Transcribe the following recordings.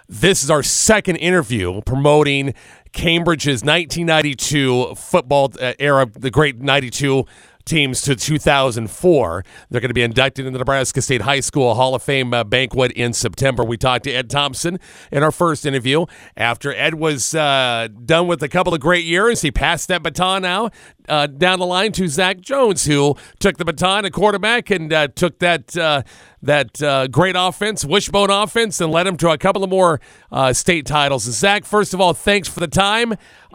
This is our second interview promoting Cambridge's 1992 football era, the great 92 teams to 2004. They're going to be inducted into the Nebraska State High School Hall of Fame banquet in September. We talked to Ed Thompson in our first interview. After Ed was done with a couple of great years, he passed that baton now down the line to Zach Jones, who took the baton at quarterback and took that great offense, wishbone offense, and led him to a couple of more state titles. And Zach, first of all, thanks for the time.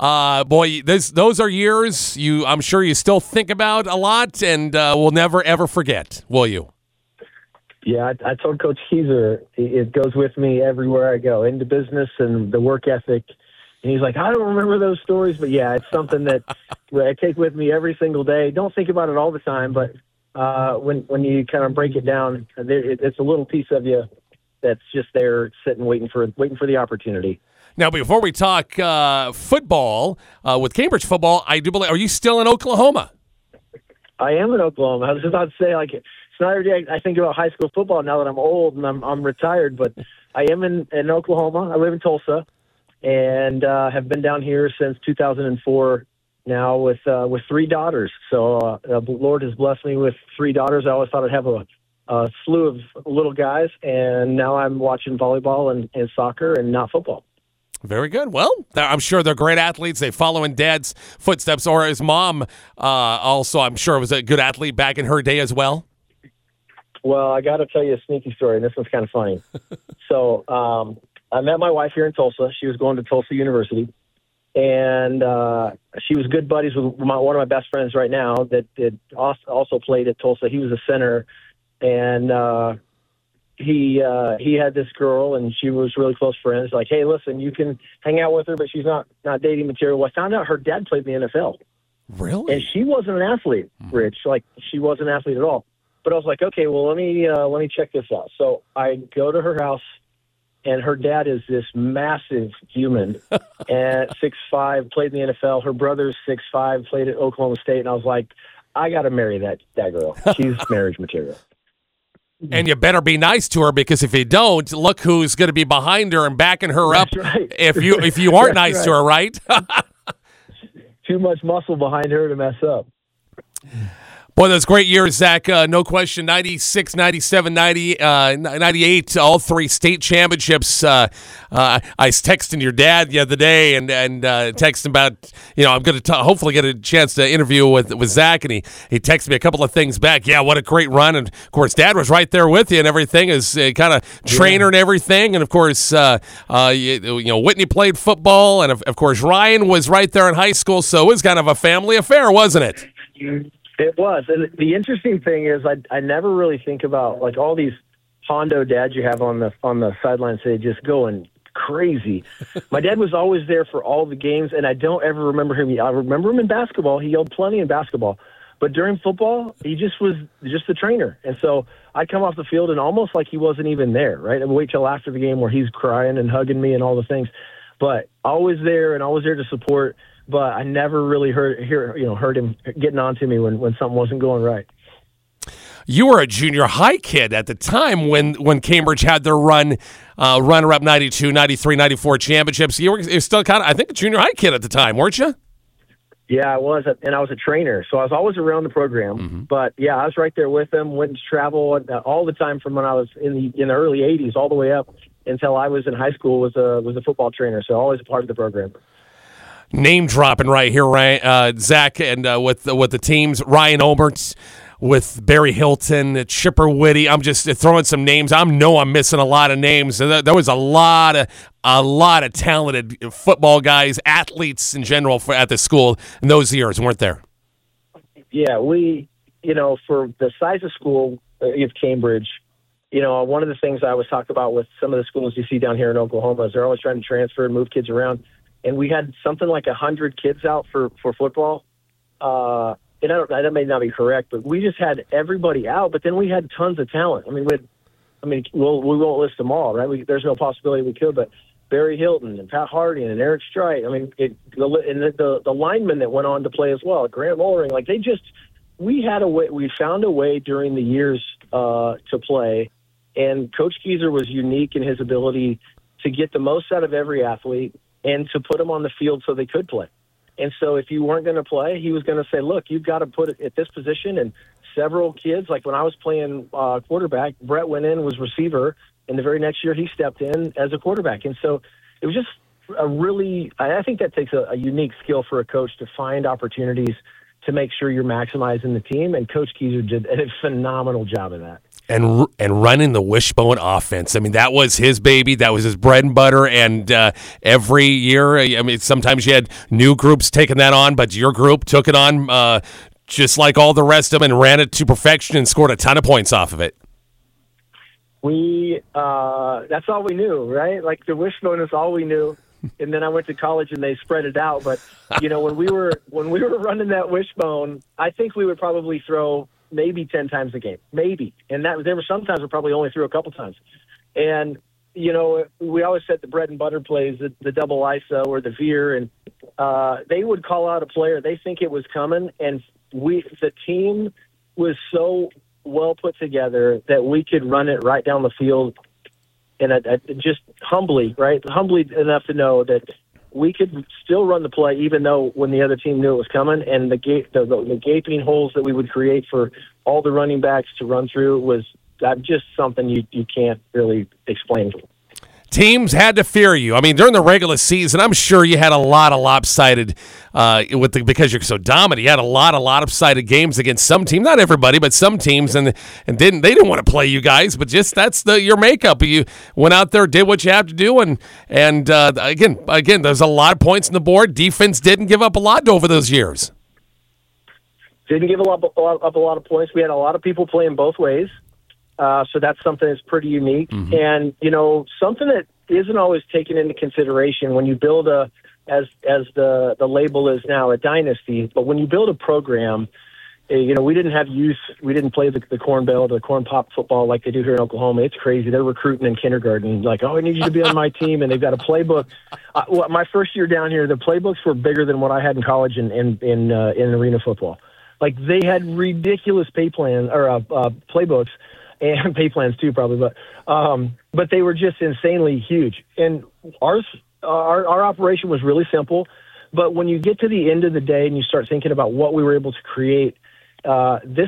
Those are years I'm sure you still think about a lot and will never, ever forget, will you? Yeah, I told Coach Keyser it goes with me everywhere I go, into business and the work ethic. And he's like, I don't remember those stories, but yeah, it's something that I take with me every single day. Don't think about it all the time, but when you kind of break it down, it's a little piece of you that's just there sitting, waiting for the opportunity. Now, before we talk football, with Cambridge football, I do believe, are you still in Oklahoma? I am in Oklahoma. I was about to say, it's not every day I think about high school football now that I'm old and I'm retired, but I am in Oklahoma. I live in Tulsa and have been down here since 2004 now with three daughters. So the Lord has blessed me with three daughters. I always thought I'd have a slew of little guys, and now I'm watching volleyball and soccer and not football. Very good. Well, I'm sure they're great athletes. They follow in Dad's footsteps, or his mom also, I'm sure, was a good athlete back in her day as well. Well, I got to tell you a sneaky story, and this one's kind of funny. So I met my wife here in Tulsa. She was going to Tulsa University, and she was good buddies with one of my best friends right now that also played at Tulsa. He was a center, and he had this girl, and she was really close friends. Like, hey, listen, you can hang out with her, but she's not dating material. Well, I found out her dad played in the NFL. Really? And she wasn't an athlete, Rich. Like, she wasn't an athlete at all. But I was like, okay, well, let me check this out. So I go to her house, and her dad is this massive human at 6'5", played in the NFL. Her brother's 6'5", played at Oklahoma State. And I was like, I got to marry that girl. She's marriage material. And you better be nice to her, because if you don't, look who's going to be behind her and backing her up. Right. If you aren't nice to her, right? Too much muscle behind her to mess up. Boy, those great years, Zach. No question. 96, 97, 90, 98, all three state championships. I was texting your dad the other day and texting about, I'm going to hopefully get a chance to interview with Zach, and he texted me a couple of things back. Yeah, what a great run. And, of course, Dad was right there with you and everything, as kind of trainer and everything. And, of course, Whitney played football, and, of course, Ryan was right there in high school, so it was kind of a family affair, wasn't it? It was. And the interesting thing is I never really think about, like, all these Hondo dads you have on the sidelines, they just going crazy. My dad was always there for all the games, and I don't ever remember him. I remember him in basketball. He yelled plenty in basketball. But during football, he just was just the trainer. And so I'd come off the field and almost like he wasn't even there, right? I'd wait till after the game where he's crying and hugging me and all the things. But always there and always there to support. But I never really heard him getting on to me when something wasn't going right. You were a junior high kid at the time when Cambridge had their runner-up 92, 93, 94 championships. You were still kind of, I think, a junior high kid at the time, weren't you? Yeah, I was, and I was a trainer, so I was always around the program. Mm-hmm. But, yeah, I was right there with them, went to travel all the time from when I was in the early 80s all the way up until I was in high school, was a football trainer, so always a part of the program. Name dropping right here, Ryan, Zach, and with the teams, Ryan Olmert with Barry Hilton, Chipper Whitty. I'm just throwing some names. I'm missing a lot of names. There was a lot of talented football guys, athletes in general at the school in those years, weren't there? Yeah, we, for the size of school of Cambridge, one of the things I always talk about with some of the schools you see down here in Oklahoma is they're always trying to transfer and move kids around. And we had something like 100 kids out for football. And that may not be correct, but we just had everybody out. But then we had tons of talent. I mean, we won't list them all, right? There's no possibility we could. But Barry Hilton and Pat Harding and Eric Strite. I mean, the linemen that went on to play as well, Grant Mollering. Like we found a way during the years to play. And Coach Keyser was unique in his ability to get the most out of every athlete and to put them on the field so they could play. And so if you weren't going to play, he was going to say, look, you've got to put it at this position. And several kids, like when I was playing quarterback, Brett went in, was receiver, and the very next year he stepped in as a quarterback. And so it was just I think that takes a unique skill for a coach to find opportunities to make sure you're maximizing the team. And Coach Keiser did a phenomenal job of that. And running the wishbone offense. I mean, that was his baby. That was his bread and butter. And every year, I mean, sometimes you had new groups taking that on, but your group took it on just like all the rest of them and ran it to perfection and scored a ton of points off of it. That's all we knew, right? Like the wishbone is all we knew. And then I went to college and they spread it out. But, when we were running that wishbone, I think we would probably throw maybe 10 times a game, maybe. And there were sometimes we probably only threw a couple times. And, we always set the bread and butter plays, the double ISO or the veer, and they would call out a player. They think it was coming, and the team was so well put together that we could run it right down the field, and just humbly enough to know that we could still run the play even though when the other team knew it was coming, and the gaping holes that we would create for all the running backs to run through was just something you can't really explain. Teams had to fear you. I mean, during the regular season, I'm sure you had a lot of lopsided because you're so dominant. You had a lot of lopsided games against some teams, not everybody, but some teams, and they didn't want to play you guys. But just that's your makeup. You went out there, did what you have to do, and again, there's a lot of points on the board. Defense didn't give up a lot over those years. Didn't give up a lot of points. We had a lot of people playing both ways. So that's something that's pretty unique. Mm-hmm. And, something that isn't always taken into consideration when you build as the label is now, a dynasty, but when you build a program, we didn't have youth. We didn't play the Corn Belt or the Corn Pop football like they do here in Oklahoma. It's crazy. They're recruiting in kindergarten. Like, I need you to be on my team. And they've got a playbook. My first year down here, the playbooks were bigger than what I had in college in arena football. Like they had ridiculous playbooks. And pay plans too, probably, but they were just insanely huge. And our operation was really simple, but when you get to the end of the day and you start thinking about what we were able to create, this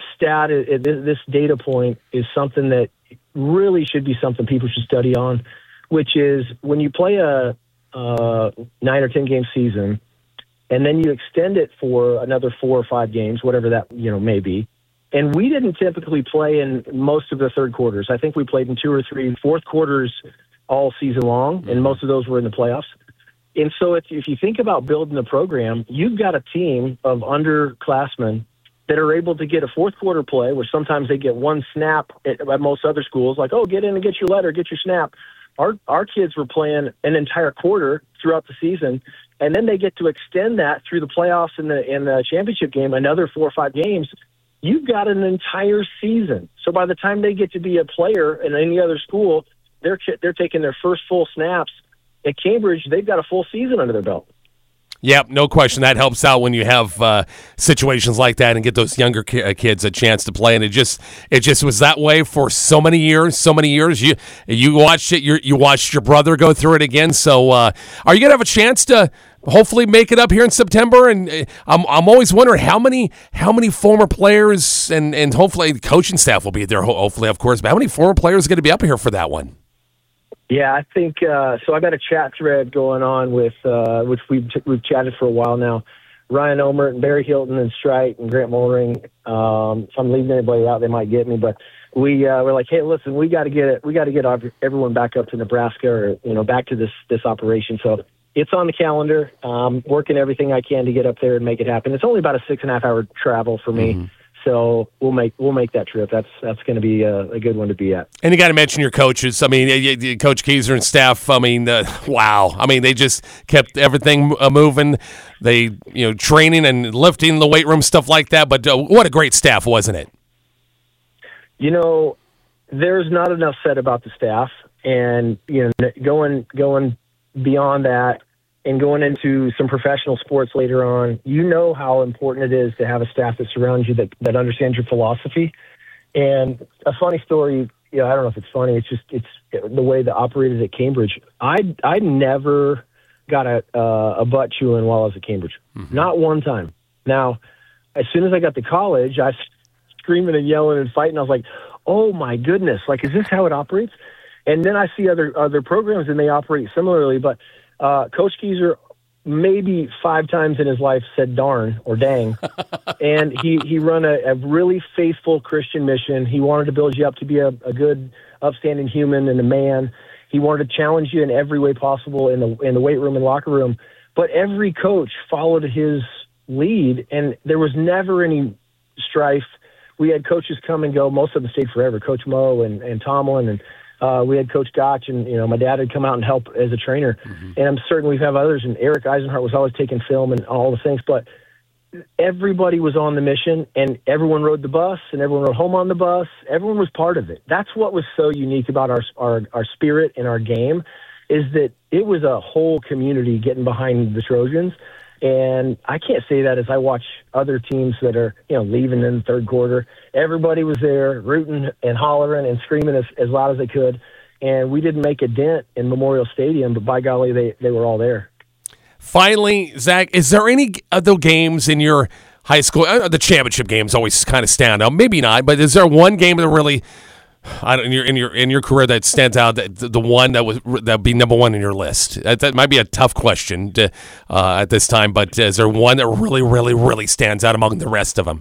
data point is something that really should be something people should study on, which is when you play a 9 or 10 game season, and then you extend it for another 4 or 5 games, whatever that may be. And we didn't typically play in most of the third quarters. I think we played in 2 or 3 fourth quarters all season long, and most of those were in the playoffs. And so if you think about building a program, you've got a team of underclassmen that are able to get a fourth quarter play where sometimes they get one snap at most other schools, like, oh, get in and get your letter, get your snap. Our kids were playing an entire quarter throughout the season, and then they get to extend that through the playoffs and the championship game, another 4 or 5 games. You've got an entire season. So by the time they get to be a player in any other school, they're taking their first full snaps. At Cambridge, they've got a full season under their belt. Yep, no question. That helps out when you have situations like that and get those younger kids a chance to play. And it just was that way for so many years. You watched it. You watched your brother go through it again. So are you gonna have a chance to hopefully make it up here in September? And I'm always wondering how many former players and hopefully the coaching staff will be there. Hopefully, of course, but how many former players are going to be up here for that one? Yeah, I think so. I got a chat thread going on with which we've chatted for a while now. Ryan Omert and Barry Hilton and Strite and Grant Mollering. If I'm leaving anybody out, they might get me. But we're like, hey, listen, we got to get it. We got to get everyone back up to Nebraska or back to this operation. So it's on the calendar. Working everything I can to get up there and make it happen. It's only about a 6.5 hour travel for me. Mm-hmm. So we'll make that trip. That's going to be a good one to be at. And you got to mention your coaches. I mean, Coach Keiser and staff. I mean, wow. I mean, they just kept everything moving. They training and lifting in the weight room, stuff like that. But what a great staff, wasn't it? There's not enough said about the staff, and going beyond that. And going into some professional sports later on, how important it is to have a staff that surrounds you that understands your philosophy. And a funny story, I don't know if it's funny. It's the way that operated at Cambridge. I never got a butt chewing while I was at Cambridge. Mm-hmm. Not one time. Now, as soon as I got to college, I was screaming and yelling and fighting. I was like, oh my goodness, like, is this how it operates? And then I see other programs and they operate similarly. But Coach Geezer maybe 5 times in his life said darn or dang. And he run a really faithful Christian mission. He wanted to build you up to be a good, upstanding human and a man. He wanted to challenge you in every way possible in the weight room and locker room. But every coach followed his lead, and there was never any strife. We had coaches come and go. Most of them stayed forever. Coach Moe and Tomlin, and we had Coach Gotch, and my dad had come out and help as a trainer. Mm-hmm. And I'm certain we've had others. And Eric Eisenhart was always taking film and all the things. But everybody was on the mission, and everyone rode the bus, and everyone rode home on the bus. Everyone was part of it. That's what was so unique about our spirit and our game, is that it was a whole community getting behind the Trojans. And I can't say that as I watch other teams that are, leaving in the third quarter. Everybody was there rooting and hollering and screaming as loud as they could. And we didn't make a dent in Memorial Stadium, but by golly, they were all there. Finally, Zach, is there any other games in your high school? The championship games always kind of stand out. Maybe not, but is there one game that really, in your career that stands out, the one that would be number one in your list? That might be a tough question at this time, but is there one that really, really, really stands out among the rest of them?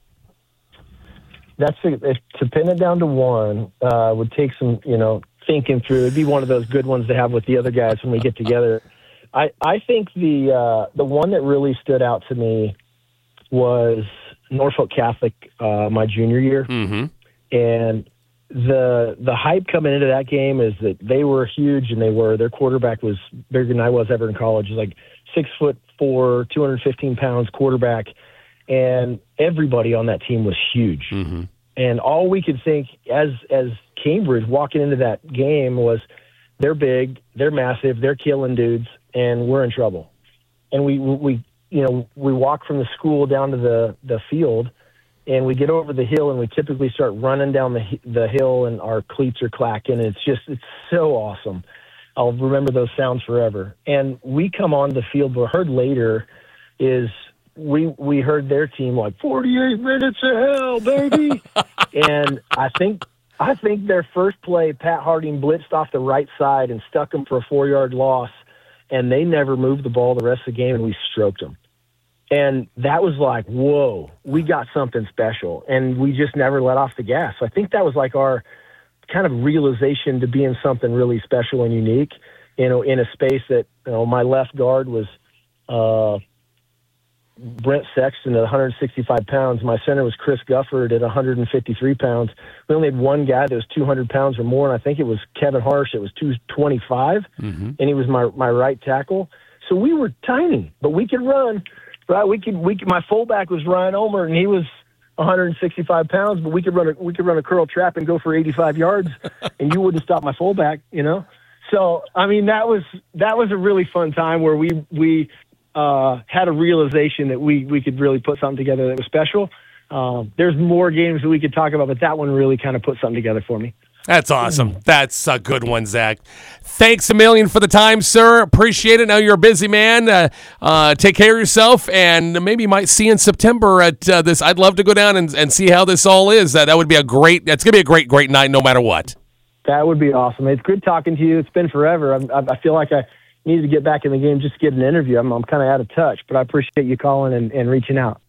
To pin it down to one would take some thinking through. It'd be one of those good ones to have with the other guys when we get together. I think the one that really stood out to me was Norfolk Catholic my junior year, mm-hmm. And the hype coming into that game is that they were huge, and their quarterback was bigger than I was ever in college. He was like 6'4", 215 pounds quarterback, and everybody on that team was huge. Mm-hmm. And all we could think as Cambridge walking into that game was, they're big, they're massive, they're killing dudes, and we're in trouble. And we walk from the school down to the field, and we get over the hill, and we typically start running down the hill, and our cleats are clacking. It's so awesome. I'll remember those sounds forever. And we come on the field, but heard later is we heard their team like 48 minutes of hell, baby. And I think their first play, Pat Harding blitzed off the right side and stuck them for a 4-yard loss, and they never moved the ball the rest of the game, and we stroked them. And that was like, whoa, we got something special, and we just never let off the gas. So I think that was like our kind of realization to being something really special and unique, in a space that, my left guard was Brent Sexton at 165 pounds. My center was Chris Gufford at 153 pounds. We only had one guy that was 200 pounds or more, and I think it was Kevin Harsh. It was 225, mm-hmm. And he was my right tackle. So we were tiny, but we could run. Right? My fullback was Ryan Omer, and he was 165 pounds, but we could run a curl trap and go for 85 yards, and you wouldn't stop my fullback, So I mean, that was a really fun time where we had a realization that we could really put something together that was special. There's more games that we could talk about, but that one really kind of put something together for me. That's awesome. That's a good one, Zach. Thanks a million for the time, sir. Appreciate it. Now you're a busy man. Take care of yourself, and maybe you might see you in September at this. I'd love to go down and see how this all is. That's going to be a great, great night no matter what. That would be awesome. It's good talking to you. It's been forever. I feel like I need to get back in the game just to get an interview. I'm kind of out of touch, but I appreciate you calling and reaching out.